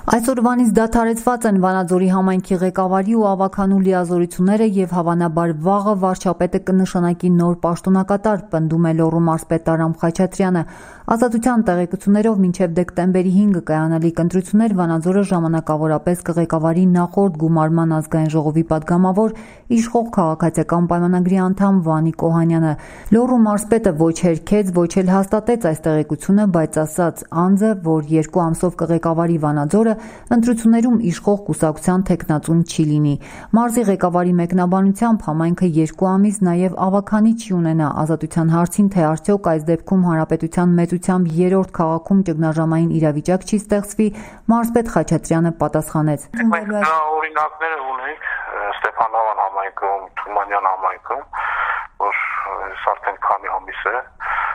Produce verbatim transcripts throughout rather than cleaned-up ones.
Այսօրվանից դադարեցված են Վանաձորի համայնքի ղեկավարի ու ավագանու լիազորությունները և հավանաբար վաղը վարչապետը կնշանակի նոր պաշտոնակատար, պնդում է Լոռու մարզպետ Արամ Խաչատրյանը։ Ազատության տեղեկություններով մինչև դեկտեմբերի հինգը կայանալիք ընտրություններ Վանաձորը ժամանակավորապես կղեկավարի նախորդ գումարման ազգային ժողովի պատգամավոր, իշխող քաղաքացիական պայմանագրի անդամ Վանիկ Օհանյանը։ Լոռու մարզպետը ոչ հերքեց, ոչ էլ հաստատեց այս տեղեկությունը, բայց ասաց անձը, որ երկու ամսով կղեկավարի Վանաձորը, ընտրություններում իշխող կուսակցության թեկնածուն չի լինի։ Մարզի ղեկավարի մեկնաբանությամբ համայնքը երկու ամիս նաև ավագանի չի ունենա։ Ազատության հարցին, թե արդյոք այս դեպքում հանրապետության մեծությամբ երրորդ քաղաքում ճգնաժամային իրավիճակ չի ստեղծվի, մարզպետ Խաչատրյանը պատասխանեց. Մենք օրինակներ ունենք Ստեփանավան համայնքում, Թումանյան համայնքում, որ արդեն քանի ամիս է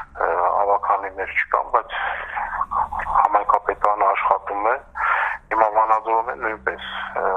ավականիներ չկան, բայց համայնքապետարանը աշխատում է։ Հիմա Վանաձորում է նույնպես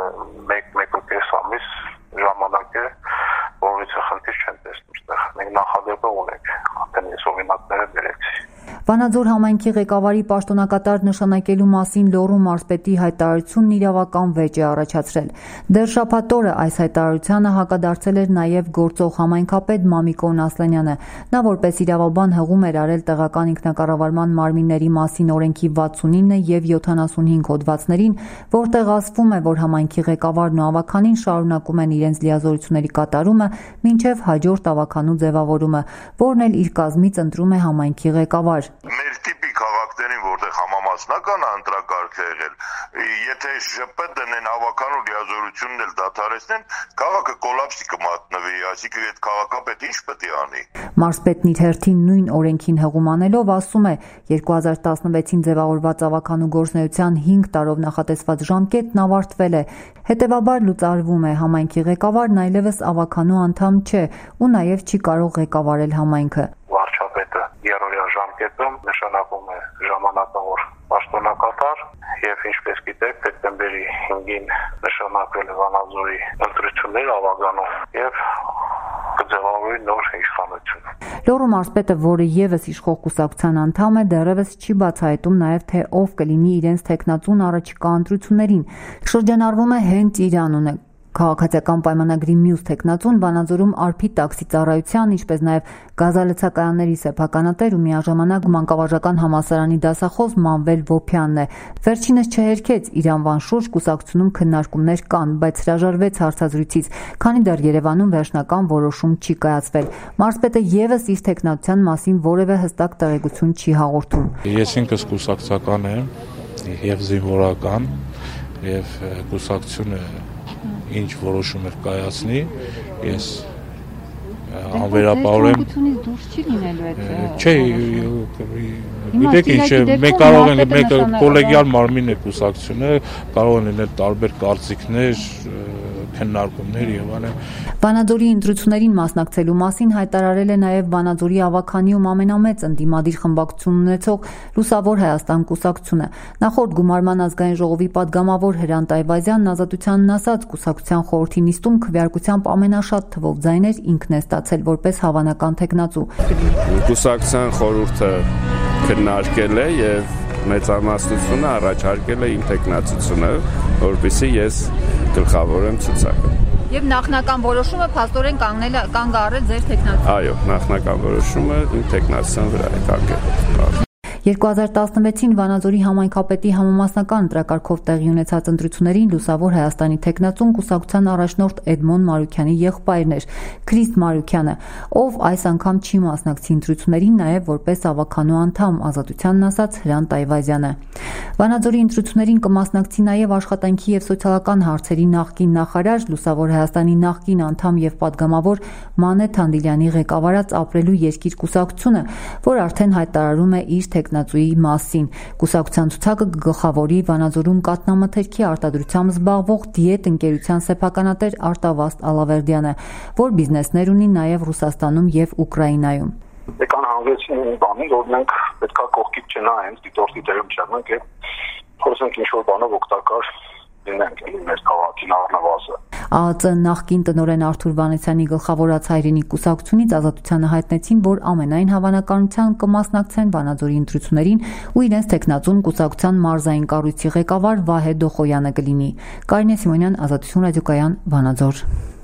մեկ-մեկ ու կես ամիս ժամանակ է, որից խնդիր չեն տեսնում։ Մենք նախադեպը ունենք, արդեն ես օրինակները բերեցի։ Վանաձոր համայնքի ղեկավարի պաշտոնակատար նշանակելու մասին Լոռու մարզպետի հայտարարությունն իրավական վեճ է առաջացրել։ Դեռ շաբաթ օրը այս հայտարարությանը հակադարձել էր նաև գործող համայնքապետ Մամիկոն Ասլանյանը։ Նա որպես իրավաբան հղում էր արել տեղական ինքնակառավարման մարմինների մասին օրենքի վաթսունինը և յոթանասունհինգ հոդվածներին, որտեղ ասվում է, որ համայնքի ղեկավարն ու ավագանին շարունակում են իրենց լիազորությունների կատարումը մինչև հաջորդ ավագանու ձևավորումը, որն էլ իր կազմից ընտրում է համայնքի ղեկավար։ Մեր տիպի քաղաքներին, որտեղ համամասնական ընտրակարգ է եղել, եթե ԺՊ դնեն ավականու լիազորությունն էլ դադարեցնեն, քաղաքը կոլապսի կմատնվի, այսինքն այդ քաղաքապետը ինչ պետք է անի։ Մարզպետն իր հերթին նույն օրենքին հղում անելով ասում է, երկու հազար տասնվեցին ձևավորված ավականու գործունեության հինգ տարով նախատեսված ժամկետն ավարտվել է։ Հետևաբար լուծարվում է, համայնքի ղեկավարն այլևս ավականու անդամ չէ ու նաև չի կարող ղեկավարել համայնքը։ Վարչապետը երրորդյա ժամկետում նշանակում է ժամանակավոր պաշտոնակատար եւ ինչպես գիտեք դեկտեմբերի հինգին նշանակվել է Վանաձորի ընտրություններ ավագանով եւ կձևավորվի նոր իշխանություն։ Լոռու մարզպետը, որը ևս իշխող կուսակցության անդամ է, դեռևս չի բացահայտում նաև թե ով կլինի իրենց թեկնածուն առաջիկա ընտրություններին։ Շրջանառվում է հենց իր անունը։ Քաղաքացիական պայմանագրի մյուս թեկնածուն Վանաձորում Արփի տաքսի ծառայության, ինչպես նաև գազալցակայանների սեփականատեր ու միաժամանակ մանկավարժական համալսարանի դասախոս Մանվել Վոփյանն է։ Վերջինս չհերքեց, իր անվան շուրջ կուսակցությունում քննարկումներ կան, բայց հրաժարվեց հարցազրույցից, քանի դեռ Երևանում վերջնական որոշում չի կայացվել։ Մարզպետը ևս իր թեկնածության մասին որևէ հստակ տեղեկություն չի հաղորդում։ Ես ինքս կուսակցական եմ եւ զինվորական եւ կուսակցությունը ինչ որոշում էր կայացնի, ես անվերապահորեմ։ Կուսակցությունից դուրս չի լինելու այդ։ Չէ, գիտեք ինչ է, մենք կարող ենք մեկ կոլեգիալ մարմին է կուսակցությունը, կարող են լինել տարբեր կարծիքներ, քննարկումներ եւ այլն։ Վանաձորի ընտրություններին մասնակցելու մասին հայտարարել է նաև Վանաձորի ավագանիում ամենամեծ ընդդիմադիր խմբակցություն ունեցող Լուսավոր Հայաստան կուսակցությունը։ Նախորդ գումարման ազգային ժողովի պատգամավոր Հրանտ Այվազյանն Ազատությանն ասաց, կուսակցության խորհրդի նիստում քվեարկությամբ ամենաշատ թվով ձայներ ինքն է ստացել որպես հավանական թեկնածու։ Կուսակցության խորհուրդը քննարկել է եւ մեծամասնությունը առաջարկել է իմ թեկնածությունը, որպեսզի ես գլխավորեմ ցուցակը։ Եվ նախնական որոշումը փաստորեն կանգնել է կանգ առել ձեր թեկնածու։ Այո, նախնական որոշումը իմ թեկնածության վրա է կանգնել։ երկու հազար տասնվեցին Վանաձորի համայնքապետի համամասնական ընտրակարգով տեղի ունեցած ընտրություններին Լուսավոր Հայաստանի թեկնածուն կուսակցության առաջնորդ Էդմոն Մարուքյանի եղբայրն էր, Քրիստ Մարուքյանը, ով այս անգամ չի մասնակցի ընտրություններին նաև որպես ավագանու անդամ, Ազատությանն ասաց Հրանտ Այվազյանը։ Վանաձորի ընտրություններին կմասնակցի նաև աշխատանքի եւ սոցիալական հարցերի նախկին նախարար, Լուսավոր Հայաստանի նախկին անդամ եւ պատգամավոր Մանե Թանդիլյանի ղեկավարած Ապրելու երկիր կուսակցությունը, որ արդեն հայտարարում է իր թեկնածուի մասին։ Կուսակցության ցուցակը կգլխավորի Վանաձորում կաթնամթերքի արտադրությամբ զբաղվող Դիետ ընկերության սեփականատեր Արտավազդ Ալավերդյանը, որ բիզնեսներ ունի նաև Ռուսաստանում եւ Ուկրաինայում։ Եկան հանգեցին մի բանի, որ մենք պետքա կողքից չնայենք, դիտորդի դերում չառնանք եւ փորձենք ինչ-որ բանով օգտակար լինենք մեր քաղաքին առնվազն։ ԱԱԾ նախկին տնօրեն Արթուր Վանեսյանի գլխավորած Հայրենիք կուսակցությունից Ազատությանը հայտնեցին, որ ամենայն հավանականությամբ կմասնակցեն Վանաձորի ընտրություններին ու իրենց թեկնածուն կուսակցության մարզային կառույցի ղեկավար Վահե Դոխոյանը կլինի։ Կարինե Սիմոնյան, Ազատություն ռադիոկայան, Վանաձոր։